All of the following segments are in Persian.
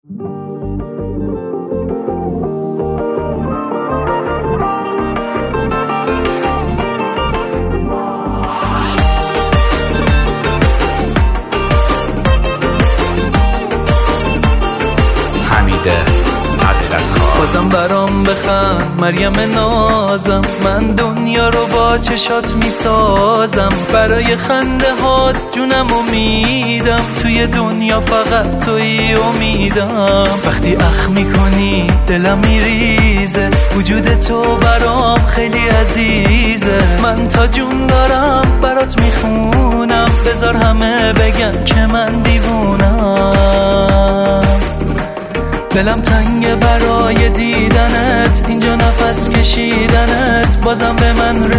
بازم برام بخند مریم نازم، من دنیا رو با چشات میسازم، برای خنده هات جونم میدم، توی دنیا فقط توی امیدم. وقتی اخ میکنی دلم میریزه، وجود تو برام خیلی عزیزه، من تا جون دارم برات میخونم، بذار همه بگن که من دیوونم. دلم تنگه برای دیدنت، اینجا نفس کشیدنت، بازم به من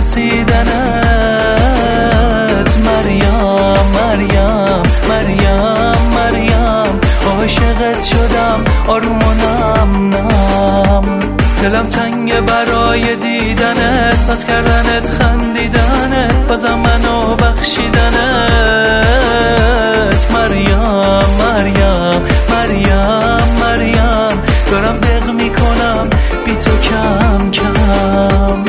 رسیدنت. مریم مریم مریم مریم، عاشقت شدم آروم و نم نم. دلم تنگه برای دیدنت، ناز کردنت خندیدنت، بازم منو بخشیدنت. مریم مریم مریم مریم، دارم دق میکنم بی تو کم کم.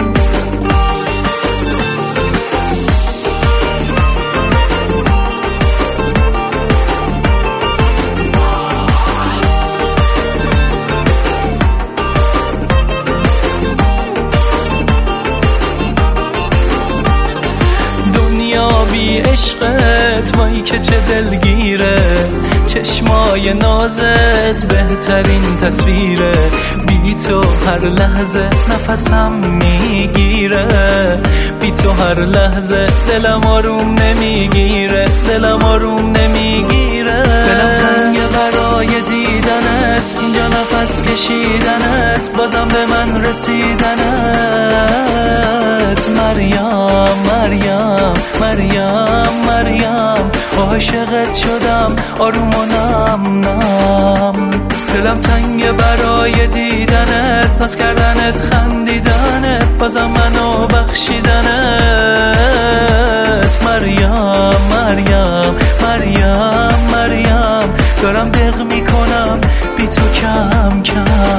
بی عشقت وای که چه دلگیره، چشمای نازت بهترین تصویره، بی تو هر لحظه نفسم میگیره، بی تو هر لحظه دلم آروم نمیگیره، دلم آروم نمیگیره. دلم تنگه برای دیدنت، اینجا نفس کشیدنت، بازم به من رسیدنت. مریم مریم مریم مریم، عاشقت شدم آروم و نم نم. دلم تنگه برای دیدنت، ناز کردنت خندیدنت، بازم منو بخشیدنت. مریم مریم مریم مریم، دارم دق میکنم بی تو کم کم.